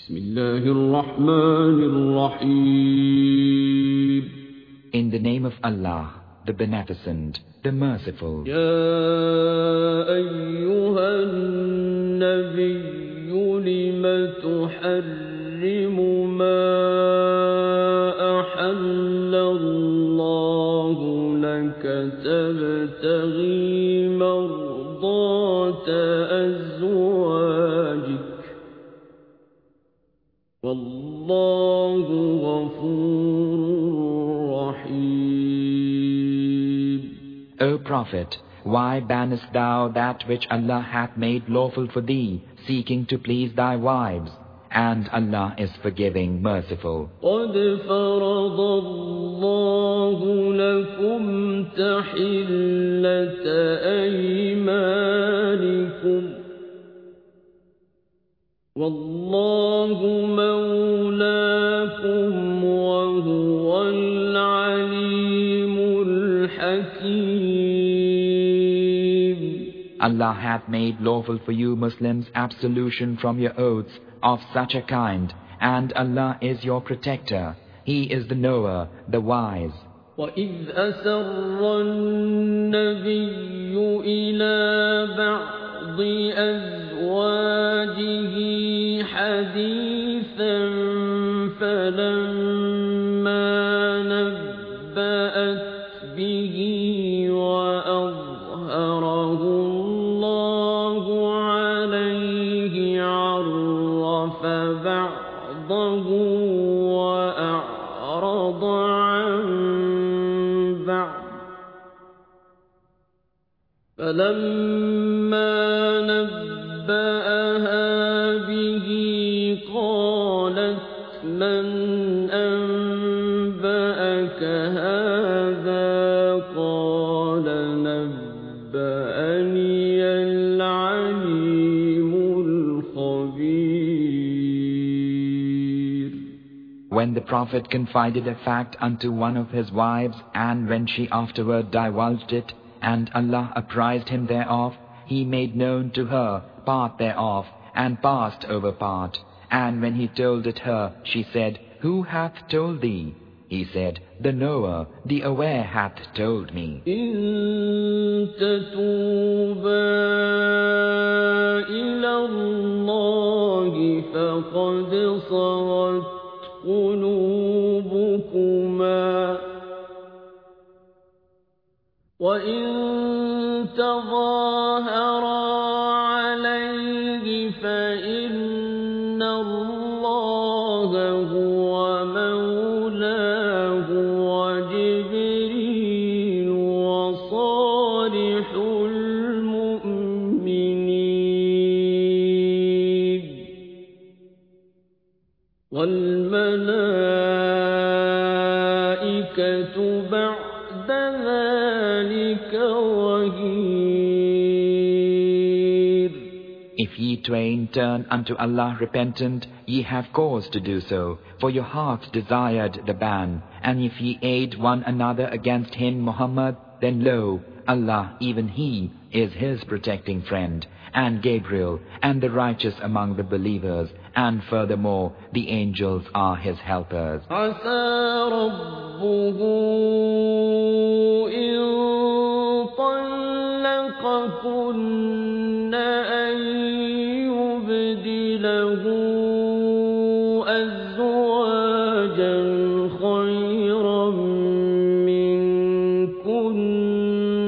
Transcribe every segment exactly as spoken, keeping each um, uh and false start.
Bismillahirrahmanirrahim. In the name of Allah, the Beneficent, the Merciful. Ya ayyuhan nabiyyu lima tuharrimu ma ahallallahu laka tabtaghi mardata azwajik. Wallahu ghafurur rahim. O Prophet, why bannest thou that which Allah hath made lawful for thee, seeking to please thy wives? And Allah is forgiving, merciful. قَدْ فَرَضَ اللَّهُ لَكُمْ تَحِلَّةَ أَيْمَانِكُمْ وَاللَّهُ مَوْلَاكُمْ وَهُوَ الْعَلِيمُ الْحَكِيمُ. Allah hath made lawful for you Muslims absolution from your oaths of such a kind, and Allah is your protector. He is the knower, the wise. وَإِذْ أَسَرَّ النَّبِيُّ إِلَى بَعْضِ أَزْوَاجِهِ حَدِيثًا فَلَمَّا نَبَّأَتْ بِهِ وَأَظْهَرَهُ اللَّهُ عَلَيْهِ عَرَّفَ بَعْضَهُ وَأَعْرَضَ عَن بَعْضٍ فَلَمَّا نَبَّأَهَا بِهِ قَالَتْ مَنْ أَنبَأَكَ هَذَا قَالَ نَبَّأَنِيَ الْعَلِيمُ الْخَبِيرُ. When the Prophet confided a fact unto one of his wives, and when she afterward divulged it, and Allah apprised him thereof, he made known to her part thereof, and passed over part. And when he told it her, she said, Who hath told thee? He said, The knower, the aware hath told me. إِن تَتُوبَا إِلَى اللَّهِ فَقَدْ صَغَتْ قُلُوبُكُمَا وَإِن تَظَاهَرَا عَلَيْهِ فَإِنَّ اللَّهَ هُوَ مَوْلَاهُ وَجِبْرِيلُ وَصَالِحُ الْمُؤْمِنِينَ وَالْمَلَائِكَةُ بَعْدَ ذَلِكَ ظَهِيرٌ. If ye twain turn unto Allah repentant, ye have cause to do so, for your heart desired the ban. And if ye aid one another against him, Muhammad, then lo, Allah, even He, is his protecting friend, and Gabriel, and the righteous among the believers, and furthermore, the angels are his helpers. عَسَى رَبُّهُ إِن طَلَّقَكُنَّ أَن يُبْدِلَهُ أَزْوَاجًا خَيْرًا مِّنكُنَّ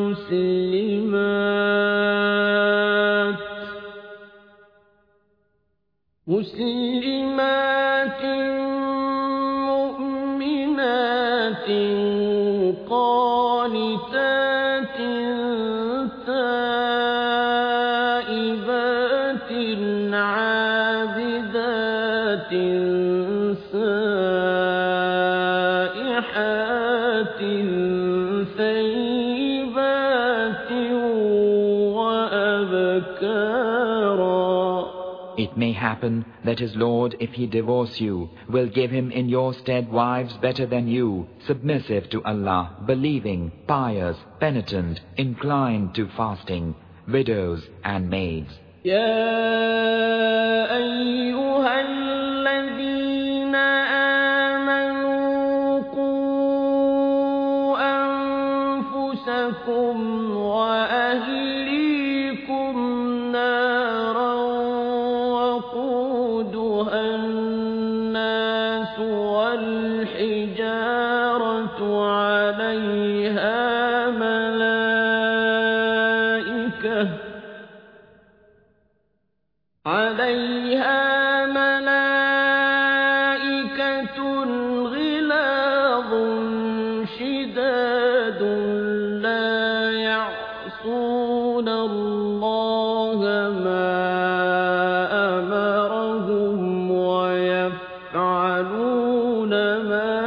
مُسْلِمَاتٍ مسلمات مؤمنات قانتات تائبات عابدات سائحات ثيبات وأبكارا. It may happen that his Lord, if he divorce you, will give him in your stead wives better than you, submissive to Allah, believing, pious, penitent, inclined to fasting, widows and maids. يا أيها وقودها الناس والحجارة عليها ملائكة عليها ملائكة غلاظ شداد لا يعصون الله ما أمرهم ويفعلون ما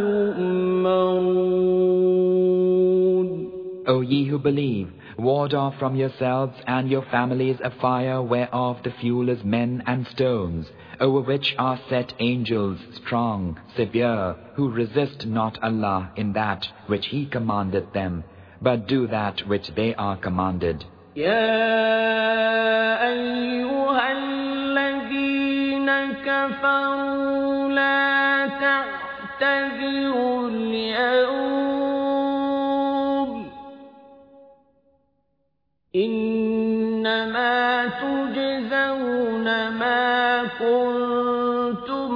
يؤمرون. O ye who believe, ward off from yourselves and your families a fire whereof the fuel is men and stones, over which are set angels strong, severe, who resist not Allah in that which He commanded them, but do that which they are commanded. يا أيها الذين كفروا لا تعتذروا اليوم إنما تجزون ما كنتم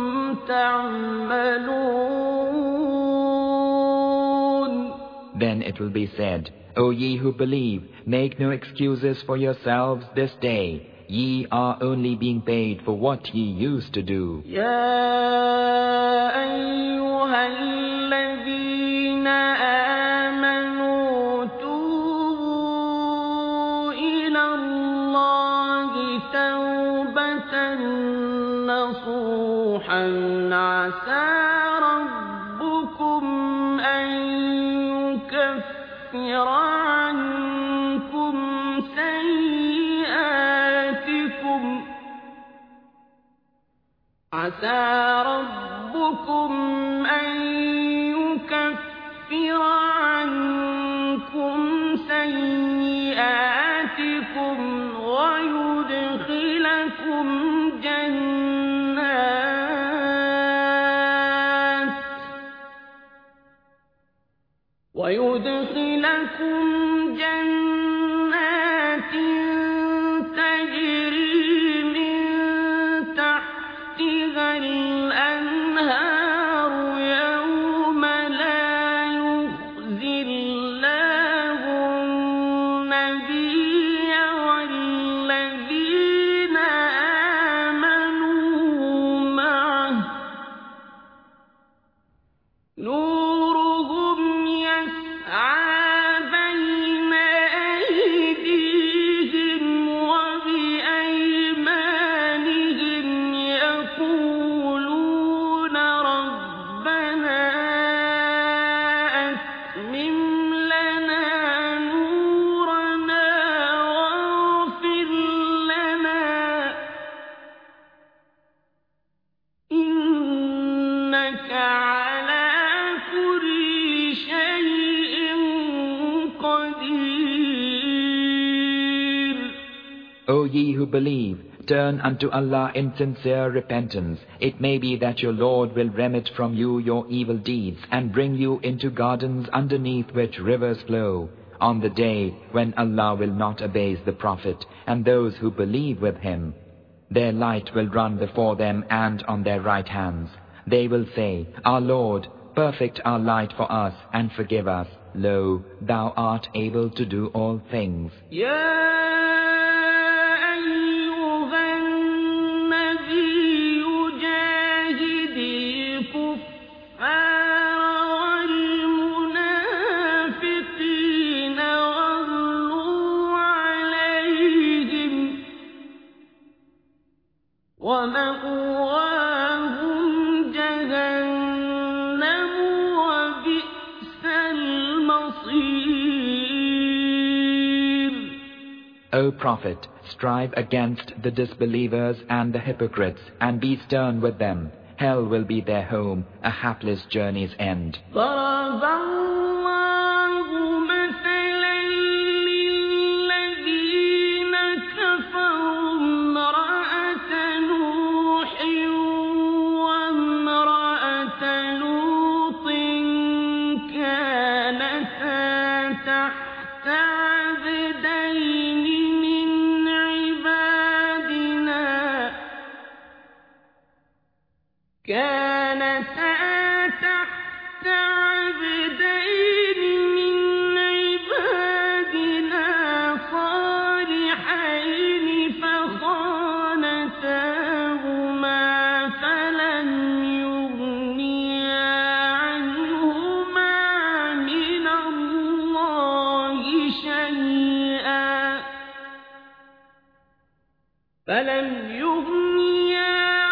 تعملون. Then it will be said, O ye who believe, make no excuses for yourselves this day. Ye are only being paid for what ye used to do. يا أيها الذين آمنوا توبوا إلى الله توبة نصوحا عسى ربكم أن يكفر عنكم سيئاتكم عسى ربكم أن يكفر عنكم سيئاتكم ويدخلكم جنات ويدخلكم جنات تجري من تحتها الأنهار يوم لا يخزي الله النبي والذين آمنوا معه نورهم يسعى بين أيديهم وبأيمانهم يقولون ربنا أتمم لنا نورنا واغفر لنا إنك على كل شيء قدير. O ye who believe, turn unto Allah in sincere repentance. It may be that your Lord will remit from you your evil deeds and bring you into gardens underneath which rivers flow, on the day when Allah will not abase the Prophet and those who believe with him. Their light will run before them and on their right hands. They will say, Our Lord, perfect our light for us and forgive us. Lo, thou art able to do all things. يا أيها النبي جاهد الكفار والمنافقين واغلظ عليهم ومأواهم جهنم وبئس المصير. O Prophet, strive against the disbelievers and the hypocrites, and be stern with them. Hell will be their home, a hapless journey's end. ضرب الله مثلا للذين كفروا امرأة نوح وامرأة لوط كانتا تحت عبدين من عبادنا كانتا تحت عبدين من عبادنا صالحين فخانتاهما فلم يغنيا عنهما من الله شيئا فلم يغنيا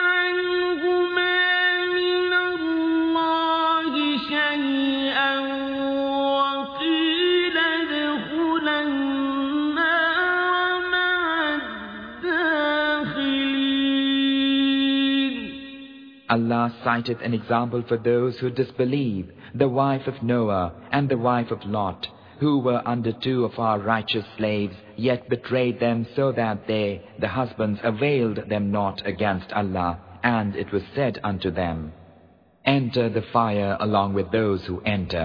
Allah citeth an example for those who disbelieve, the wife of Noah and the wife of Lot, who were under two of our righteous slaves, yet betrayed them so that they, the husbands, availed them not against Allah. And it was said unto them, Enter the fire along with those who enter.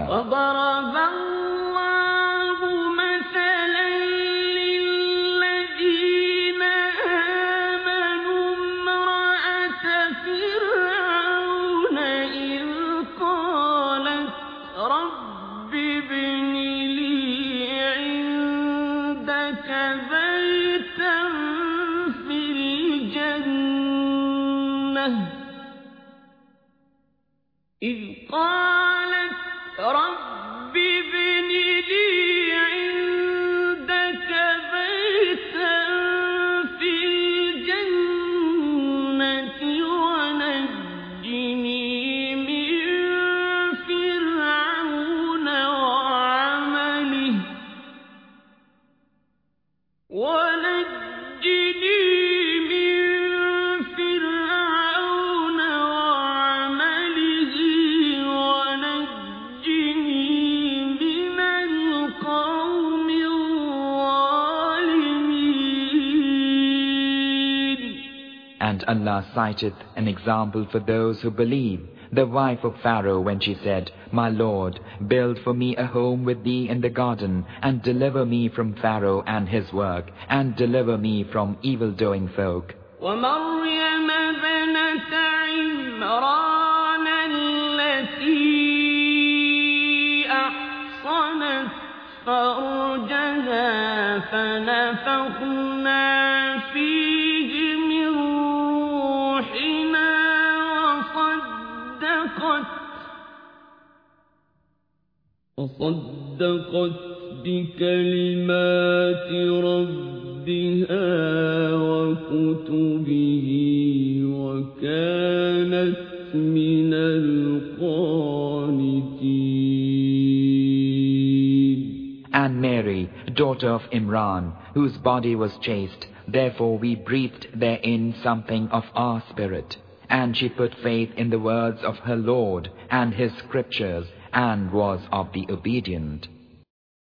إذ قالت رب ابن لي عندك بيتا في الجنة ونجني من فرعون وعمله ونجني And Allah citeth an example for those who believe, the wife of Pharaoh when she said, My Lord, build for me a home with thee in the garden, and deliver me from Pharaoh and his work, and deliver me from evil-doing folk. ومريم بنت عمران التي أحصنت فرجها فنفخنا فيه من روحنا وصدقت وصدقت بكلمات ربها وكتبه وكانت من القانتين. And Mary, daughter of Imran, whose body was chaste, therefore we breathed therein something of our spirit. And she put faith in the words of her Lord and his scriptures, and was of the obedient.